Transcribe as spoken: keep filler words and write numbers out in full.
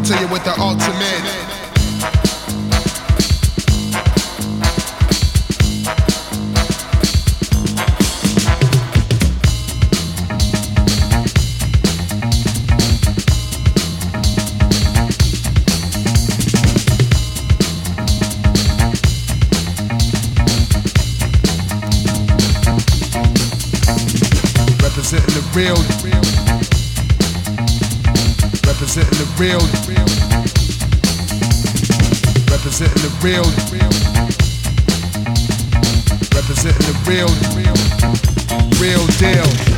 to you with the ultimate. Representing the real, representing the real, representing the real, representing the real, real deal.